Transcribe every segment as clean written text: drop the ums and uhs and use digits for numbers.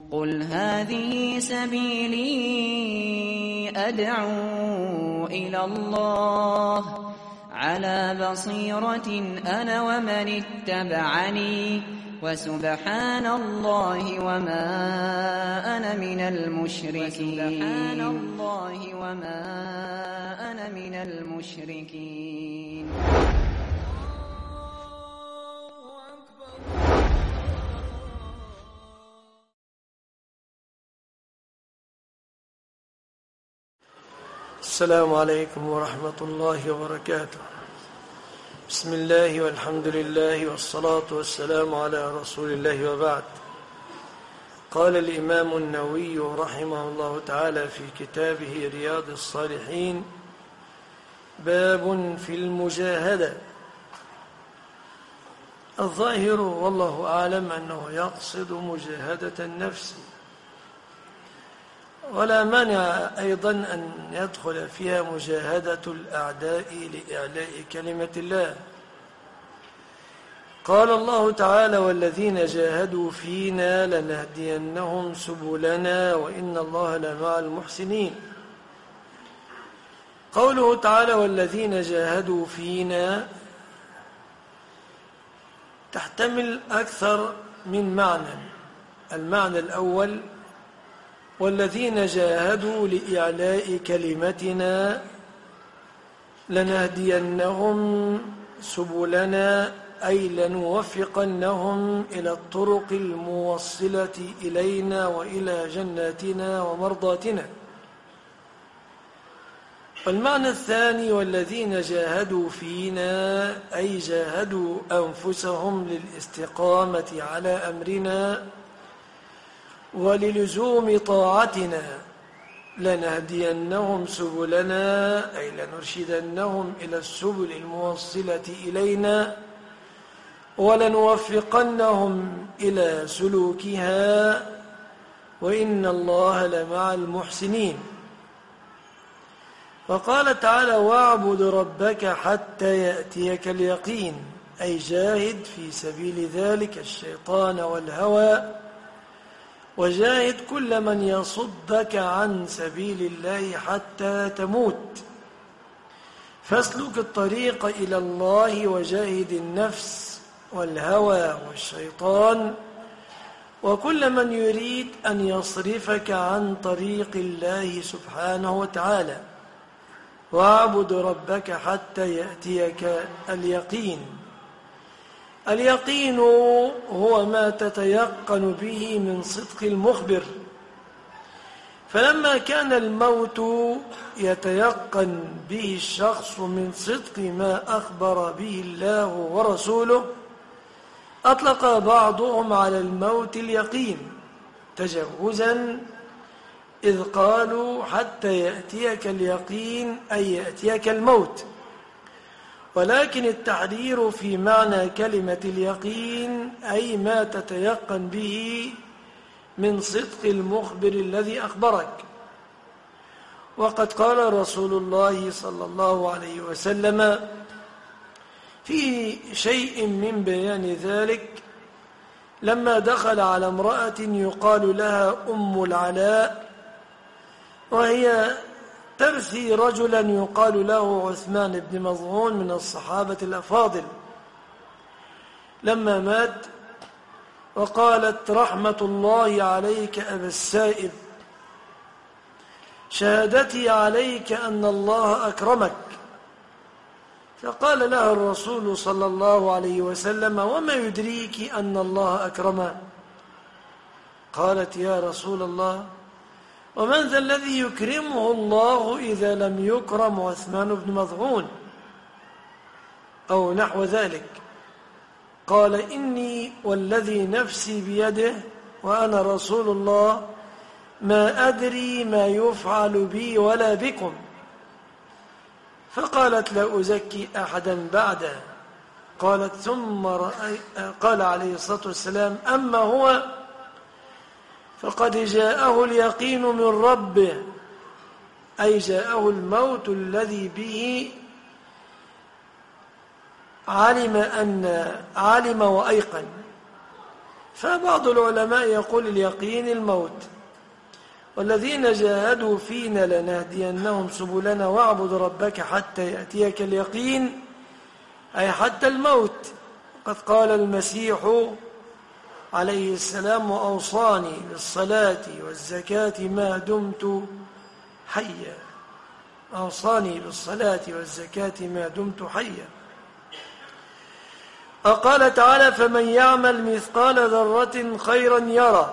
قل هذه سبيلي أدعو إلى الله على بصيرة أنا ومن اتبعني وسبحان الله وما أنا من المشركين. السلام عليكم ورحمة الله وبركاته. بسم الله والحمد لله والصلاة والسلام على رسول الله وبعد. قال الإمام النووي رحمه الله تعالى في كتابه رياض الصالحين: باب في المجاهدة. الظاهر والله أعلم أنه يقصد مجاهدة النفس، ولا مانع أيضا أن يدخل فيها مجاهدة الأعداء لإعلاء كلمة الله. قال الله تعالى: والذين جاهدوا فينا لنهدينهم سبلنا وإن الله لمع المحسنين. قوله تعالى والذين جاهدوا فينا تحتمل أكثر من معنى. المعنى الأول: والذين جاهدوا لإعلاء كلمتنا لنهدينهم سبلنا، أي لنوفقنهم إلى الطرق الموصلة إلينا وإلى جناتنا ومرضاتنا. والمعنى الثاني: والذين جاهدوا فينا، أي جاهدوا أنفسهم للاستقامة على أمرنا وللزوم طاعتنا. لنهدينهم سبلنا، أي لنرشدنهم إلى السبل الموصلة إلينا ولنوفقنهم إلى سلوكها وإن الله لمع المحسنين. وقال تعالى: واعبد ربك حتى يأتيك اليقين، أي جاهد في سبيل ذلك الشيطان والهوى، وجاهد كل من يصدك عن سبيل الله حتى تموت. فاسلك الطريق إلى الله وجاهد النفس والهوى والشيطان وكل من يريد أن يصرفك عن طريق الله سبحانه وتعالى. واعبد ربك حتى يأتيك اليقين. اليقين هو ما تتيقن به من صدق المخبر، فلما كان الموت يتيقن به الشخص من صدق ما أخبر به الله ورسوله، أطلق بعضهم على الموت اليقين تجوزا، إذ قالوا حتى يأتيك اليقين أي يأتيك الموت. ولكن التحرير في معنى كلمة اليقين أي ما تتيقن به من صدق المخبر الذي أخبرك. وقد قال رسول الله صلى الله عليه وسلم في شيء من بيان ذلك لما دخل على امرأة يقال لها أم العلاء، وهي ترثي رجلا يقال له عثمان بن مظعون من الصحابة الأفاضل، لما مات وقالت: رحمة الله عليك أبا السائب، شهادتي عليك أن الله أكرمك. فقال لها الرسول صلى الله عليه وسلم: وما يدريك أن الله أكرمه؟ قالت: يا رسول الله، ومن ذا الذي يكرمه الله إذا لم يكرم عثمان بن مظعون؟ أو نحو ذلك. قال: إني والذي نفسي بيده وأنا رسول الله ما أدري ما يفعل بي ولا بكم. فقالت: لا أزكي أحدا بعده. قالت: ثم قال عليه الصلاة والسلام: أما هو فقد جاءه اليقين من ربه، أي جاءه الموت الذي به علم وأيقن. فبعض العلماء يقول اليقين الموت، والذين جاهدوا فينا لنهدينهم سبلنا واعبد ربك حتى يأتيك اليقين، أي حتى الموت. قد قال المسيح عليه السلام: وأوصاني بالصلاة والزكاة ما دمت حيا. أوصاني بالصلاة والزكاة ما دمت حيا. قال تعالى: فمن يعمل مثقال ذرة خيرا يره.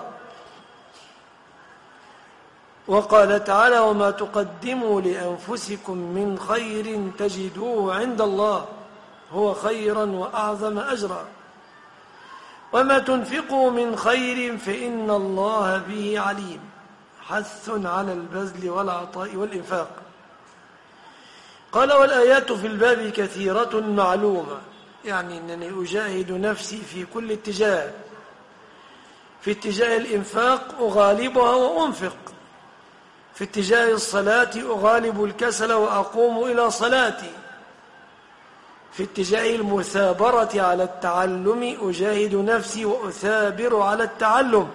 وقال تعالى: وما تقدموا لأنفسكم من خير تجدوه عند الله هو خيرا وأعظم أجرا، وما تنفقوا من خير فإن الله به عليم. حث على البذل والعطاء والإنفاق. قال: والآيات في الباب كثيرة معلومة، يعني أنني أجاهد نفسي في كل اتجاه. في اتجاه الإنفاق أغالبها وأنفق، في اتجاه الصلاة أغالب الكسل وأقوم إلى صلاتي، في اتجاه المثابرة على التعلم أجاهد نفسي وأثابر على التعلم،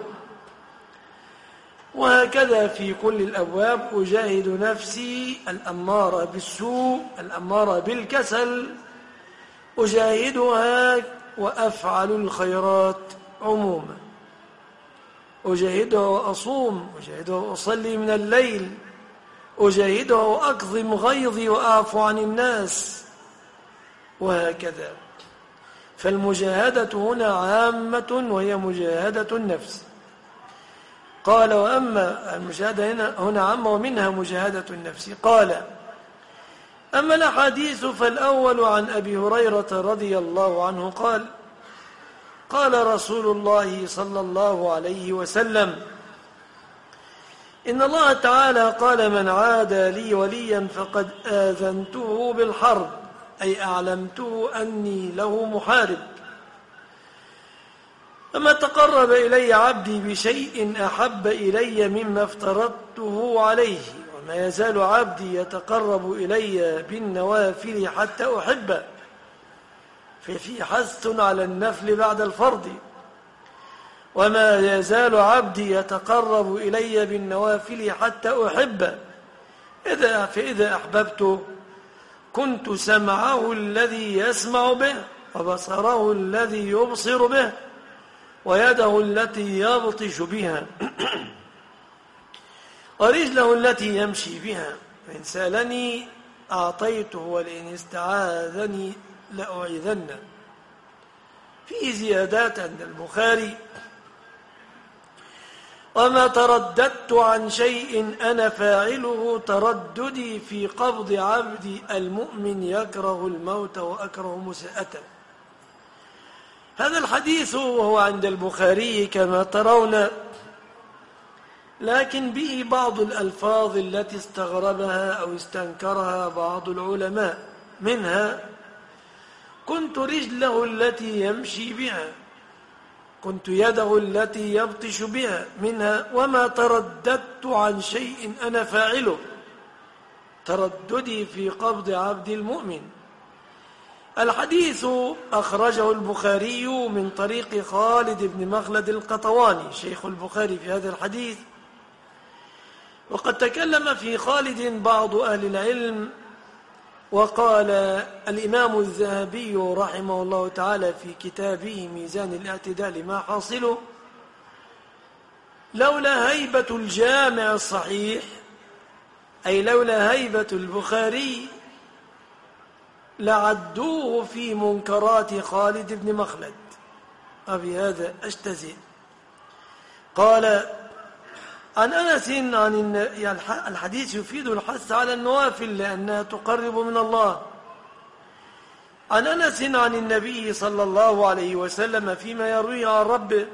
وهكذا في كل الأبواب أجاهد نفسي الأمارة بالسوء الأمارة بالكسل أجاهدها وأفعل الخيرات عموما. أجاهدها وأصوم، أجاهدها وأصلي من الليل، أجاهدها وأكظم غيظي وأعفو عن الناس، وهكذا. فالمجاهدة هنا عامة وهي مجاهدة النفس. قال: وأما المجاهدة هنا عامة ومنها مجاهدة النفس. قال: أما الأحاديث فالأول عن أبي هريرة رضي الله عنه قال: قال رسول الله صلى الله عليه وسلم: إن الله تعالى قال: من عادى لي وليا فقد آذنته بالحرب، أي أعلمته أني له محارب. فما تقرب إلي عبدي بشيء أحب إلي مما افترضته عليه، وما يزال عبدي يتقرب إلي بالنوافل حتى أحبه. ففي حث على النفل بعد الفرض. وما يزال عبدي يتقرب إلي بالنوافل حتى أحبه، فإذا أحببته كنت سمعه الذي يسمع به، وبصره الذي يبصر به، ويده التي يبطش بها، ورجله التي يمشي بها. فإن سألني أعطيته، ولئن استعاذني لأعيذنه. في زيادات عند البخاري: وما ترددت عن شيء أنا فاعله ترددي في قبض عبدي المؤمن يكره الموت وأكره مساءته. هذا الحديث وهو عند البخاري كما ترون، لكن به بعض الألفاظ التي استغربها أو استنكرها بعض العلماء، منها: كنت رجله التي يمشي بها، كنت يده التي يبطش بها. منها: وما ترددت عن شيء أنا فاعله ترددي في قبض عبد المؤمن. الحديث أخرجه البخاري من طريق خالد بن مخلد القطواني شيخ البخاري في هذا الحديث. وقد تكلم في خالد بعض أهل العلم، وقال الإمام الذهبي رحمه الله تعالى في كتابه ميزان الاعتدال ما حاصله: لولا هيبة الجامع الصحيح، أي لولا هيبة البخاري، لعدوه في منكرات خالد بن مخلد. وبهذا أجتزئ. قال: عن أنس الحديث يفيد الحث على النوافل لأنها تقرب من الله. عن أنس عن النبي صلى الله عليه وسلم فيما يرويه عن ربه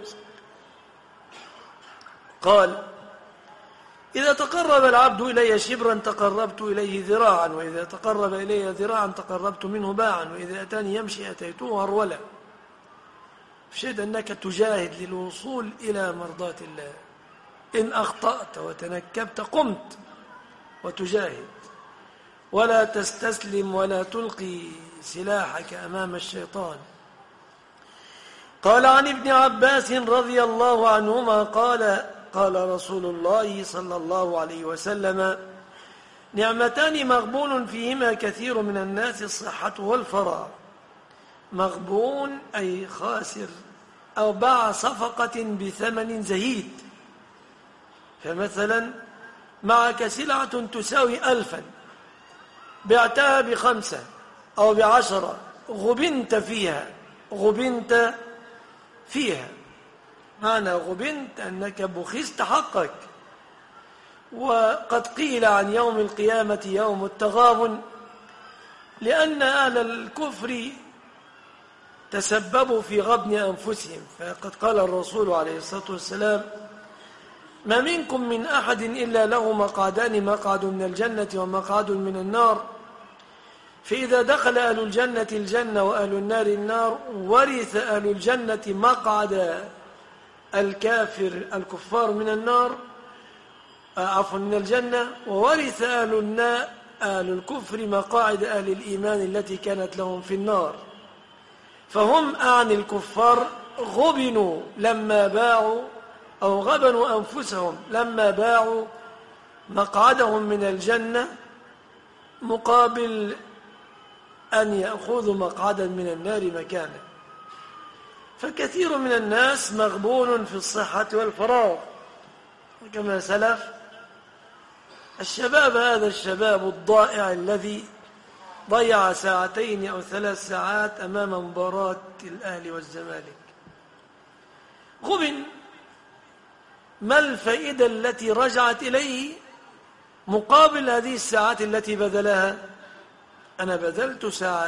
قال: إذا تقرب العبد إلي شبرا تقربت إليه ذراعا، وإذا تقرب إلي ذراعا تقربت منه باعا، وإذا أتاني يمشي أتيته هرولا. فشهد أنك تجاهد للوصول إلى مرضاة الله. إن أخطأت وتنكبت قمت وتجاهد، ولا تستسلم ولا تلقي سلاحك أمام الشيطان. قال عن ابن عباس رضي الله عنهما قال رسول الله صلى الله عليه وسلم: نعمتان مغبون فيهما كثير من الناس الصحة والفراغ. مغبون أي خاسر، أو باع صفقة بثمن زهيد. فمثلا معك سلعة تساوي 1000، بعتها ب5 أو ب10، غبنت فيها. معنى غبنت أنك بخست حقك. وقد قيل عن يوم القيامة يوم التغابن، لأن أهل الكفر تسببوا في غبن أنفسهم. فقد قال الرسول عليه الصلاة والسلام: ما منكم من أحد إلا له مقعدان، مقعد من الجنة ومقعد من النار، فإذا دخل أهل الجنة الجنة وأهل النار النار، ورث أهل الجنة مقعد الكفار من النار، من الجنة، وورث أهل الكفر مقاعد أهل الإيمان التي كانت لهم في النار. فهم أعني الكفار غبنوا لما باعوا، أو غبنوا أنفسهم لما باعوا مقعدهم من الجنة مقابل أن يأخذوا مقعدا من النار مكانه. فكثير من الناس مغبون في الصحة والفراغ. كما سلف الشباب، هذا الشباب الضائع الذي ضيع 2 أو 3 ساعات أمام مباراة الأهلي والزمالك، غبن. ما الفائدة التي رجعت إليه مقابل هذه الساعات التي بذلها؟ أنا بذلت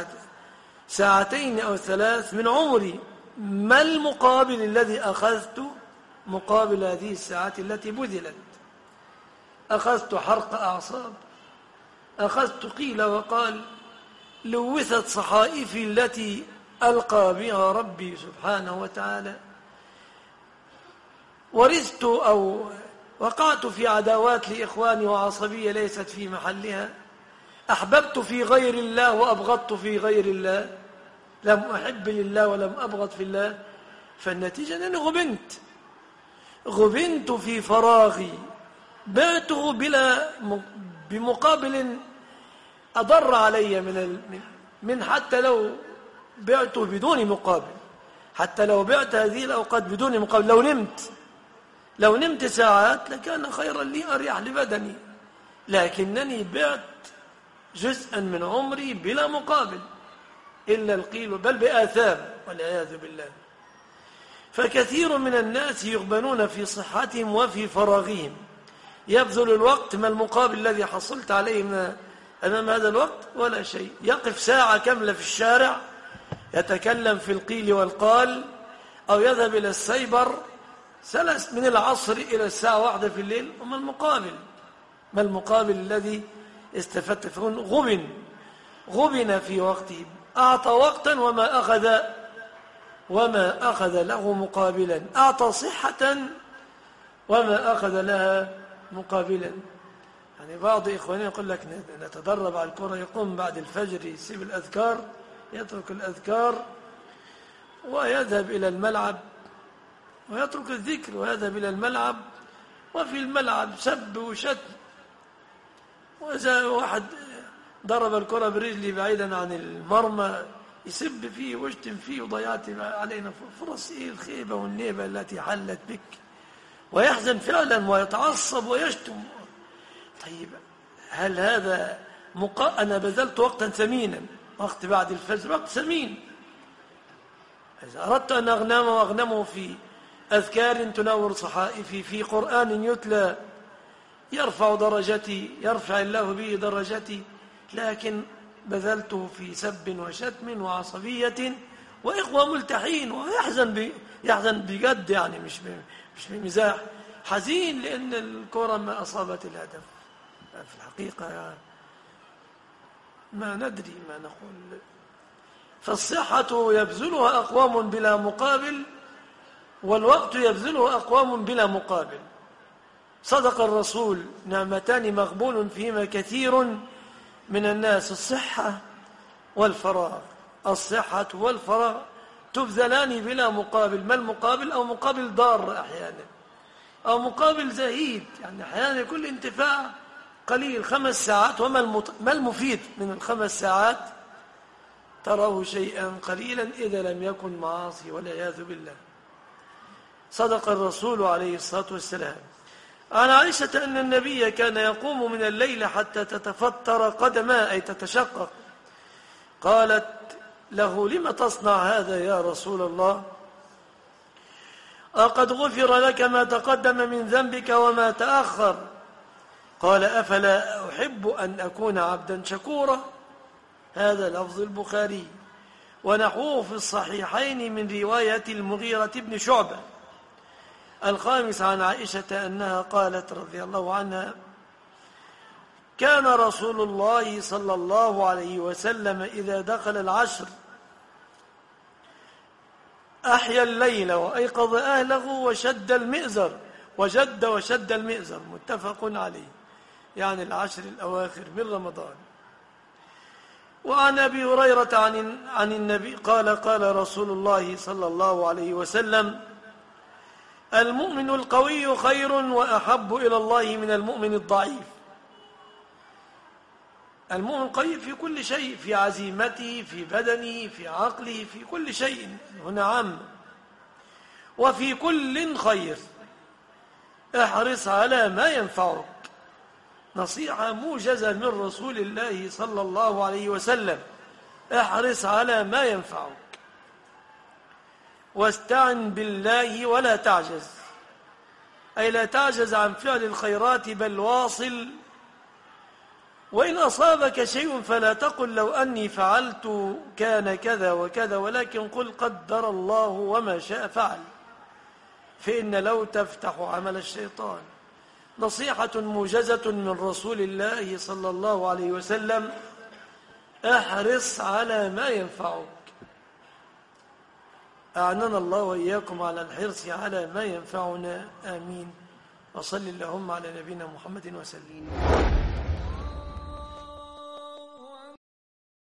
2 أو 3 من عمري، ما المقابل الذي أخذت مقابل هذه الساعات التي بذلت؟ أخذت حرق أعصاب، أخذت قيل وقال، لوثت صحائفي التي ألقى بها ربي سبحانه وتعالى، ورثت أو وقعت في عداوات لإخواني وعصبية ليست في محلها، أحببت في غير الله وأبغضت في غير الله، لم أحب لله ولم أبغض في الله. فالنتيجة أنني غبنت في فراغي، بعته بمقابل أضر علي من حتى لو بعته بدون مقابل، حتى لو بعت هذه الأوقات بدون مقابل، لو نمت ساعات لكان خيرا لي، أريح لبدني، لكنني بعت جزءا من عمري بلا مقابل إلا القيل، بل بآثام والعياذ بالله. فكثير من الناس يغبنون في صحتهم وفي فراغهم، يبذل الوقت، ما المقابل الذي حصلت عليه أمام هذا الوقت؟ ولا شيء. يقف ساعة كاملة في الشارع يتكلم في القيل والقال، أو يذهب إلى السايبر من العصر إلى الساعة 1 في الليل، وما المقابل؟ ما المقابل الذي استفدت فيه؟ غبن في وقته، أعطى وقتا وما أخذ له مقابلا، أعطى صحة وما أخذ لها مقابلا. يعني بعض إخواني يقول لك نتدرب على الكرة، يقوم بعد الفجر يسيب الأذكار، يترك الأذكار ويذهب إلى الملعب، ويترك الذكر ويذهب إلى الملعب، وفي الملعب سب وشتم، وإذا واحد ضرب الكرة برجلي بعيدا عن المرمى يسب فيه ويشتم فيه، وضيعت علينا فرص الخيبة والنيبة التي حلت بك، ويحزن فعلا ويتعصب ويشتم. طيب هل هذا أنا بذلت وقتا ثمينا، وقت بعد الفجر وقت ثمين، إذا أردت أن أغنمه في أذكار تنور صحائفي، في قرآن يتلى يرفع درجتي، يرفع الله به درجتي، لكن بذلته في سب وشتم وعصبية، وإخوة ملتحين، يحزن بجد، يعني مش بمزاح، حزين لأن الكرة ما أصابت الهدف. في الحقيقة يعني ما ندري ما نقول. فالصحة يبذلها أقوام بلا مقابل، والوقت يبذله أقوام بلا مقابل. صدق الرسول: نعمتان مغبون فيهما كثير من الناس، الصحة والفراغ. الصحة والفراغ تبذلان بلا مقابل. ما المقابل؟ أو مقابل ضار أحيانا، أو مقابل زهيد، يعني أحيانا يكون الانتفاع قليل 5 ساعات، ما المفيد من ال5 ساعات؟ تراه شيئا قليلا إذا لم يكن معاصي والعياذ بالله. صدق الرسول عليه الصلاة والسلام. عن عائشة أن النبي كان يقوم من الليل حتى تتفتر قدماه، أي تتشقق. قالت له: لم تصنع هذا يا رسول الله؟ أقد غفر لك ما تقدم من ذنبك وما تأخر؟ قال: أفلا أحب أن أكون عبدا شكورا. هذا لفظ البخاري، ونحوه في الصحيحين من رواية المغيرة بن شعبة. الخامس عن عائشة أنها قالت رضي الله عنها: كان رسول الله صلى الله عليه وسلم إذا دخل العشر أحيا الليل وأيقظ أهله وشد المئزر، متفق عليه، يعني العشر الأواخر من رمضان. وعن أبي هريرة عن النبي قال رسول الله صلى الله عليه وسلم: المؤمن القوي خير وأحب إلى الله من المؤمن الضعيف. المؤمن قوي في كل شيء، في عزيمته، في بدنه، في عقله، في كل شيء، هنا عام. وفي كل خير، احرص على ما ينفعك. نصيحة موجزة من رسول الله صلى الله عليه وسلم: احرص على ما ينفعك، واستعن بالله ولا تعجز، أي لا تعجز عن فعل الخيرات، بل واصل. وإن أصابك شيء فلا تقل لو أني فعلت كان كذا وكذا، ولكن قل قدر الله وما شاء فعل، فإن لو تفتح عمل الشيطان. نصيحة موجزة من رسول الله صلى الله عليه وسلم: احرص على ما ينفعك. أعننا الله وإياكم على الحرص على ما ينفعنا، آمين. وصل اللهم على نبينا محمد وسلم.